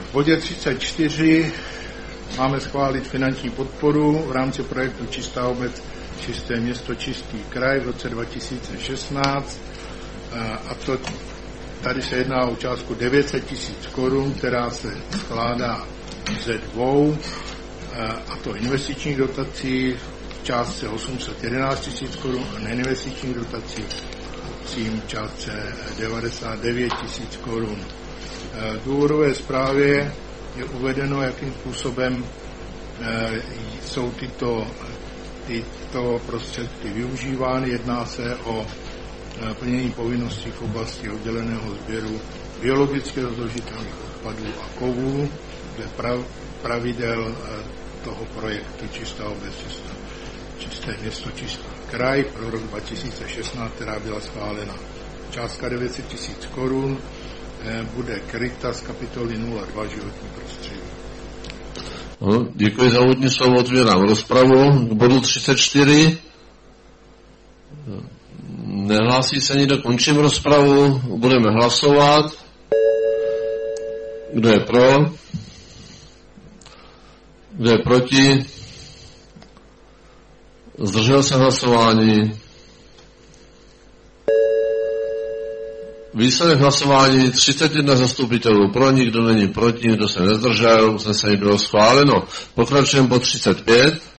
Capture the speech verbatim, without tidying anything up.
V bodě třicet čtyři máme schválit finanční podporu v rámci projektu Čistá obec, čisté město, čistý kraj v roce dva tisíce šestnáct. A to tady se jedná o částku devět set tisíc korun, která se skládá ze dvou, a to investičních dotací v částce osm set jedenáct tisíc korun a neinvestičních dotací v částce devadesát devět tisíc korun. V důvodové zprávě je uvedeno, jakým způsobem jsou tyto, tyto prostředky využívány. Jedná se o plnění povinností v oblasti odděleného sběru biologicky rozložitelných odpadů a kovů, dle pravidel toho projektu Čistá obec, čisté město, čistý kraj pro rok dva tisíce šestnáct, která byla schválena. Částka devět set tisíc korun bude kryta z kapitoly nula dva životní prostředí. No, děkuji za úvodní slovo, otvírám rozpravu k bodu třicet čtyři. Nehlásí se nikdo, končím rozpravu, budeme hlasovat. Kdo je pro? Kdo je proti? Zdržel se hlasování. Výsledek hlasování třicet jedna zastupitelů pro, nikdo není proti, nikdo se nezdržel, usnesení bylo schváleno. Pokračujeme po třicet pět.